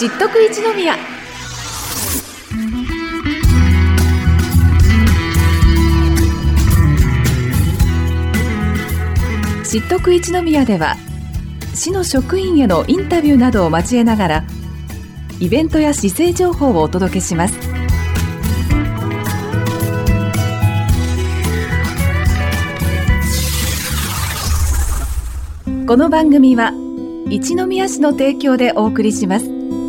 知っとく一宮。知っとく一宮では、市の職員へのインタビューなどを交えながら、イベントや市政情報をお届けします。この番組は一宮市の提供でお送りします。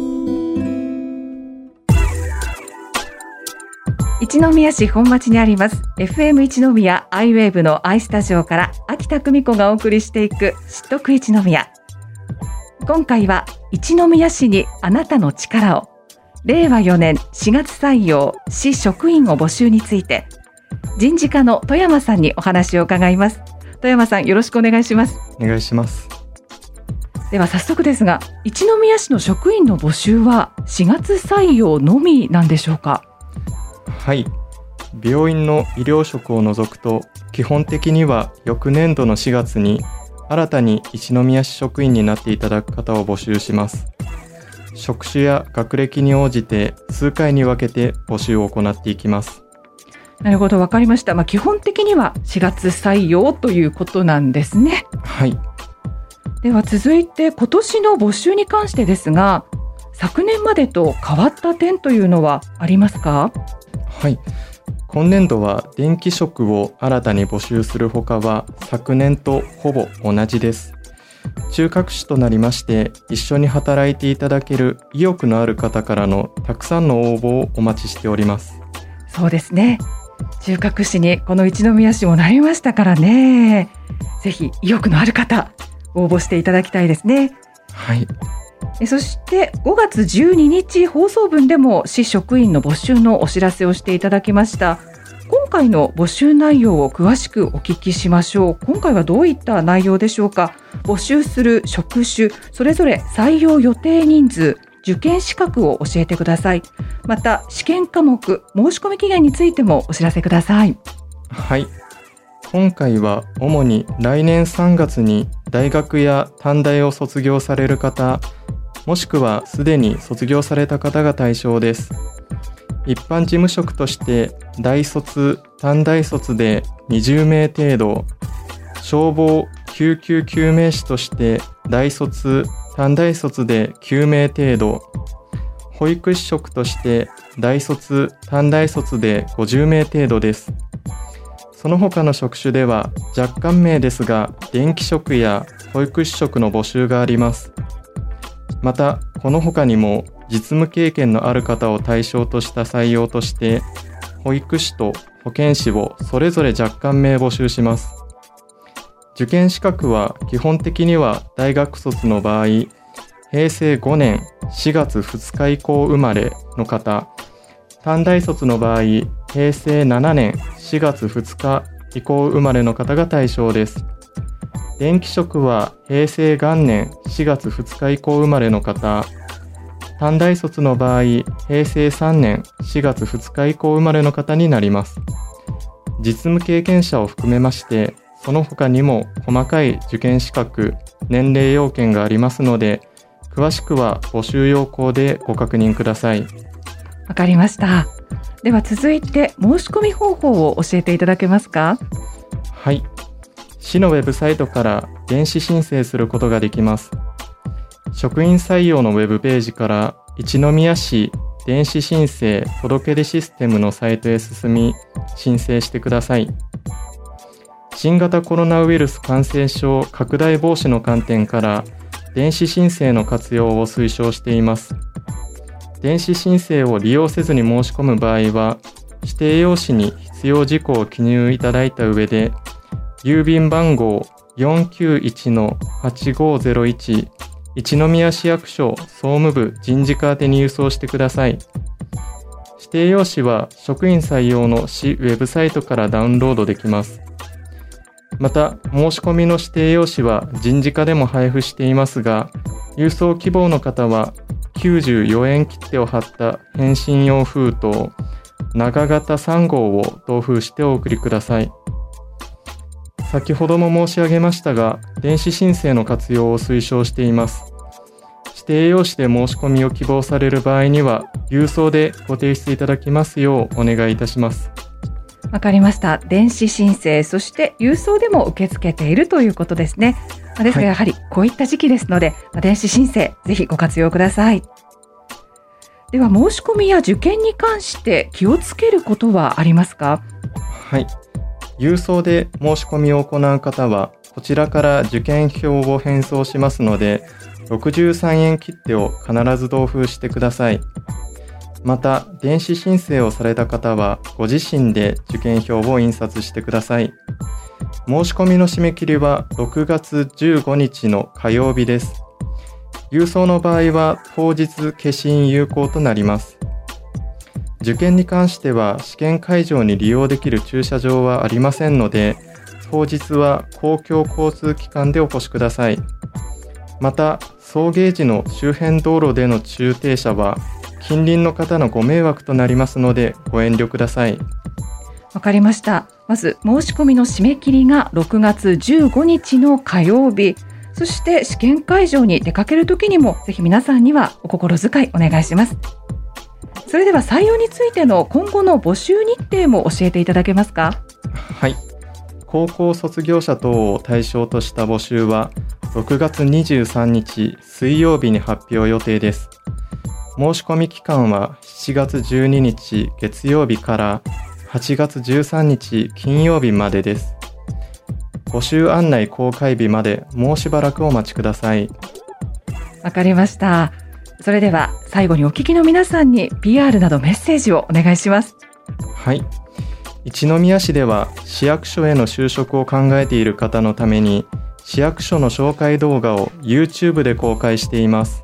一宮市本町にあります FM 一宮アイウェーブのアイスタジオから秋田久美子がお送りしていく知っとく一宮。今回は一宮市にあなたの力を、令和4年4月採用市職員を募集について、人事課の富山さんにお話を伺います。富山さん、よろしくお願いします。 お願いします。 では早速ですが、一宮市の職員の募集は4月採用のみなんでしょうか？ はい、病院の医療職を除くと、基本的には翌年度の4月に新たに一宮市職員になっていただく方を募集します。職種や学歴に応じて数回に分けて募集を行っていきます。 なるほど、わかりました。基本的には4月採用ということなんですね。 はい。 では続いて今年の募集に関してですが、昨年までと変わった点というのはありますか？ はい。今年度は電気職を新たに募集するほかは昨年とほぼ同じです。中核種となりまして、一緒に働いていただける意欲のある方からのたくさんの応募をお待ちしております。 そうですね。中核市にこの一宮市もなりましたからね。ぜひ意欲のある方、応募していただきたいですね。 はい。 そして5月12日放送分でも市職員の募集のお知らせをしていただきました。今回の募集内容を詳しくお聞きしましょう。今回はどういった内容でしょうか？募集する職種、それぞれ採用予定人数、受験資格を教えてください。また試験科目、申し込み期限についてもお知らせください。 はい。今回は主に来年3月に大学や短大を卒業される方、もしくはすでに卒業された方が対象です。一般事務職として大卒、短大卒で20名程度、消防・救急救命士として大卒、短大卒で9名程度、保育士職として大卒、短大卒で50名程度です。その他の職種では若干名ですが、電気職や保育士職の募集があります。また、この他にも実務経験のある方を対象とした採用として、保育士と保健師をそれぞれ若干名募集します。受験資格は基本的には大学卒の場合、平成5年4月2日以降生まれの方、短大卒の場合、平成7年4月2日以降生まれの方が対象です。電気職は平成元年4月2日以降生まれの方、短大卒の場合、平成3年4月2日以降生まれの方になります。実務経験者を含めまして、その他にも細かい受験資格、年齢要件がありますので、詳しくは募集要項でご確認ください。 わかりました。では続いて申し込み方法を教えていただけますか？ はい。市のウェブサイトから電子申請することができます。職員採用のウェブページから一宮市電子申請届出システムのサイトへ進み、申請してください。新型コロナウイルス感染症拡大防止の観点から電子申請の活用を推奨しています。電子申請を利用せずに申し込む場合は、指定用紙に必要事項を記入いただいた上で、郵便番号 491-8501 一宮市役所総務部人事課宛てに郵送してください。指定用紙は職員採用の市ウェブサイトからダウンロードできます。また、申し込みの指定用紙は人事課でも配布していますが、郵送希望の方は94円切手を貼った返信用封筒長型3号を同封してお送りください。先ほども申し上げましたが、電子申請の活用を推奨しています。 指定用紙で申し込みを希望される場合には、郵送でご提出いただきますようお願いいたします。 わかりました。電子申請、そして郵送でも受け付けているということですね。ですがやはりこういった時期ですので、電子申請ぜひご活用ください。では申し込みや受験に関して気をつけることはありますか？ はい。郵送で申し込みを行う方は、こちらから受験票を返送しますので、63円切手を必ず同封してください。また、電子申請をされた方は、ご自身で受験票を印刷してください。申し込みの締め切りは6月15日の火曜日です。郵送の場合は当日消印有効となります。受験に関しては試験会場に利用できる駐車場はありませんので、当日は公共交通機関でお越しください。また、送迎時の周辺道路での駐停車は近隣の方のご迷惑となりますのでご遠慮ください。 わかりました。まず申し込みの締め切りが6月15日の火曜日、そして試験会場に出かけるときにもぜひ皆さんにはお心遣いお願いします。それでは採用についての今後の募集日程も教えていただけますか？ はい。高校卒業者等を対象とした募集は6月23日水曜日に発表予定です。申し込み期間は7月12日月曜日から8月13日金曜日までです。募集案内公開日までもうしばらくお待ちください。 わかりました。それでは最後にお聞きの皆さんに PR などメッセージをお願いします。 はい。一宮市では市役所への就職を考えている方のために市役所の紹介動画を YouTube で公開しています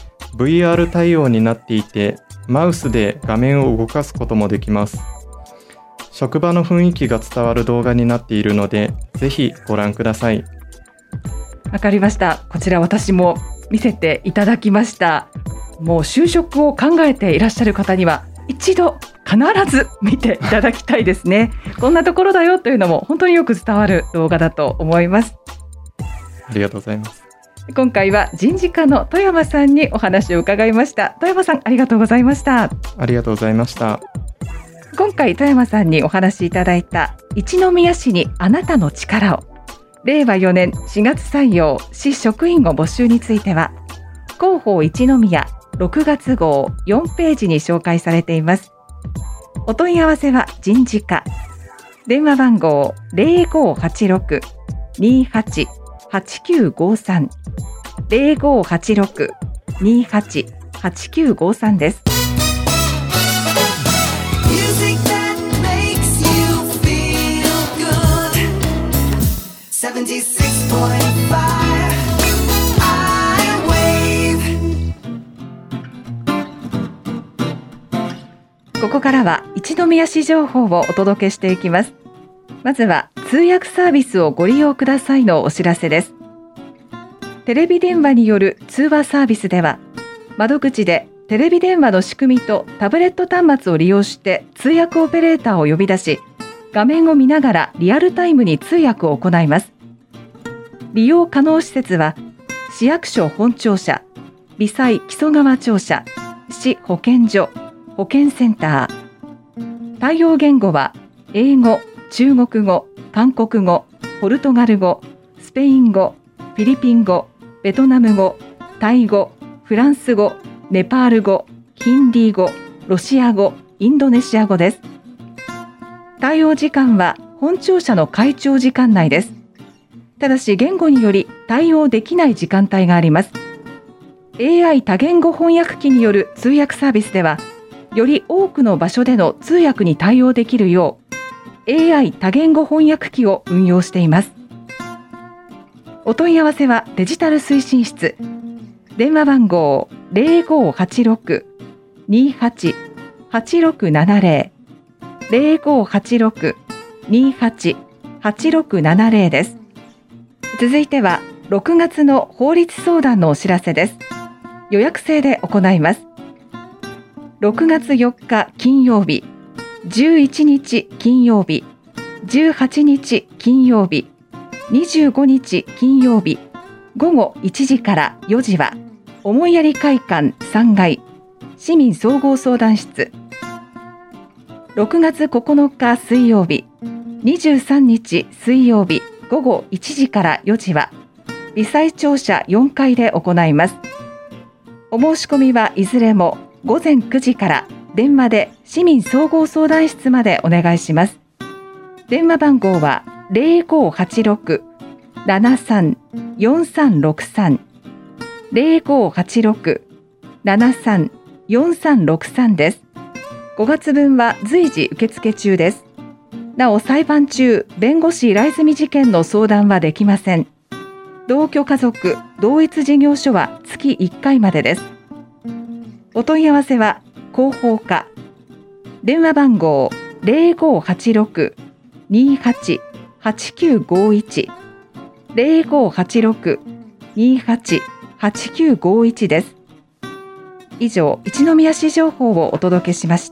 。VR 対応になっていて、マウスで画面を動かすこともできます。職場の雰囲気が伝わる動画になっているので、ぜひご覧ください。 わかりました。こちら私も見せていただきました。もう就職を考えていらっしゃる方には一度必ず見ていただきたいですね。こんなところだよというのも本当によく伝わる動画だと思います。 ありがとうございます。 今回は人事課の富山さんにお話を伺いました。富山さん、ありがとうございました。 ありがとうございました。 今回富山さんにお話しいただいた一宮市にあなたの力を、令和4年4月採用市職員を募集については、広報一宮6月号4ページに紹介されています。お問い合わせは人事課、電話番号 0586-288953 0586-288953 です。ここからは一宮市情報をお届けしていきます。まずは通訳サービスをご利用くださいのお知らせです。テレビ電話による通話サービスでは、窓口でテレビ電話の仕組みとタブレット端末を利用して通訳オペレーターを呼び出し、画面を見ながらリアルタイムに通訳を行います。利用可能施設は市役所本庁舎、微細木曽川庁舎、市保健所、保健センター。対応言語は英語、中国語、韓国語、ポルトガル語、スペイン語、フィリピン語、ベトナム語、タイ語、フランス語、ネパール語、ヒンディー語、ロシア語、インドネシア語です。対応時間は本庁舎の会長時間内です。ただし言語により対応できない時間帯があります。AI 多言語翻訳機による通訳サービスでは、より多くの場所での通訳に対応できるよう AI 多言語翻訳機を運用しています。お問い合わせはデジタル推進室、電話番号 0586-288670 0586-288670 です。続いては6月の法律相談のお知らせです。予約制で行います。6月4日金曜日、11日金曜日、18日金曜日、25日金曜日、午後1時から4時は思いやり会館3階市民総合相談室。6月9日水曜日、23日水曜日午後1時から4時は微細庁舎4階で行います。お申し込みはいずれも午前9時から電話で市民総合相談室までお願いします。電話番号は 0586-734363 0586-734363 です。5月分は随時受付中です。なお裁判中、弁護士依頼済み事件の相談はできません。同居家族同一事業所は月1回までです。お問い合わせは広報課。電話番号 0586-288951 0586-288951 です。以上、一宮市情報をお届けしました。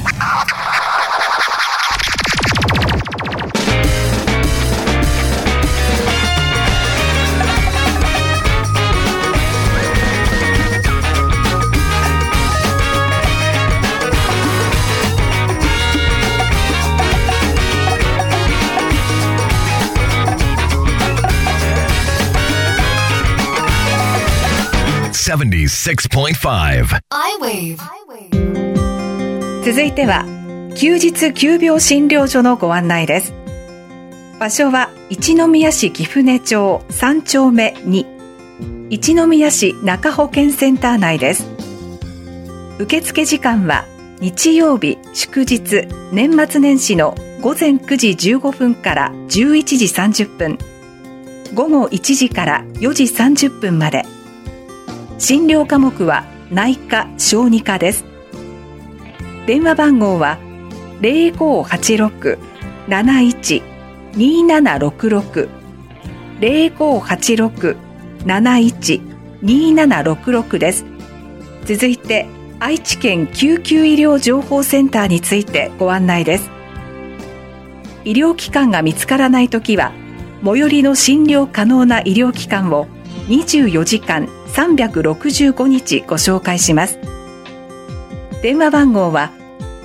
76.5 I-Wave。 続いては休日急病診療所のご案内です。場所は一宮市貴船町3丁目2、一宮市中保健センター内です。受付時間は日曜日祝日年末年始の午前9時15分から11時30分、午後1時から4時30分まで。診療科目は内科・小児科です。電話番号は 0586-71-2766 0586-71-2766 です。続いて愛知県救急医療情報センターについてご案内です。医療機関が見つからないときは最寄りの診療可能な医療機関を24時間365日ご紹介します。電話番号は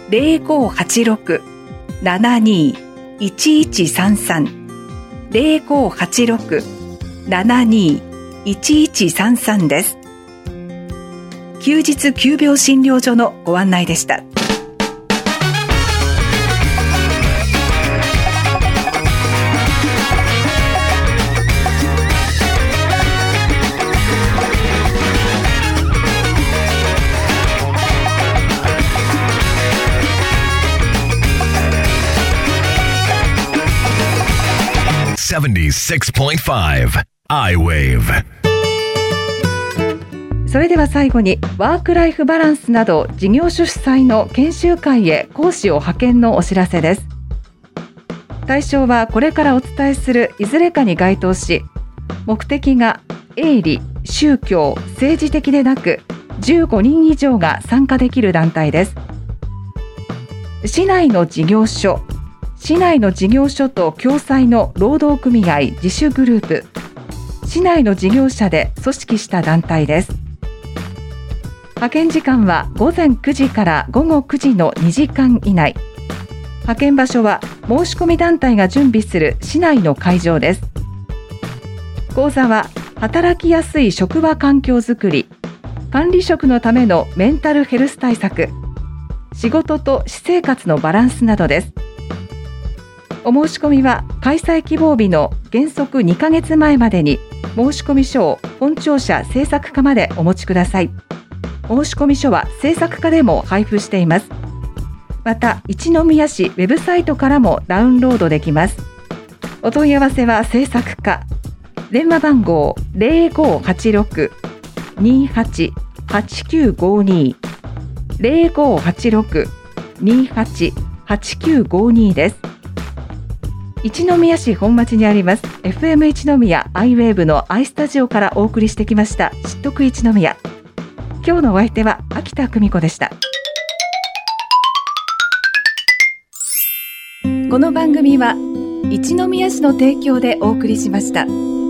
0586-72-1133 0586-72-1133 です。休日急病診療所のご案内でした。 76.5 I-Wave。 それでは最後にワークライフバランスなど事業所主催の研修会へ講師を派遣のお知らせです。対象はこれからお伝えするいずれかに該当し、目的が営利、宗教、政治的でなく15人以上が参加できる団体です。市内の事業所、市内の事業所と共催の労働組合自主グループ、市内の事業者で組織した団体です。派遣時間は午前9時から午後9時の2時間以内。派遣場所は申し込み団体が準備する市内の会場です。講座は働きやすい職場環境づくり、管理職のためのメンタルヘルス対策、仕事と私生活のバランスなどです。お申し込みは開催希望日の原則2ヶ月前までに申し込み書を本庁舎制作課までお持ちください。申し込み書は制作課でも配布しています。また一宮市ウェブサイトからもダウンロードできます。お問い合わせは制作課。電話番号 0586-288952 0586-288952 です。一宮市本町にあります FM 一宮 I-Wave の I スタジオからお送りしてきました知得一宮。今日のお相手は秋田久美子でした。この番組は一宮市の提供でお送りしました。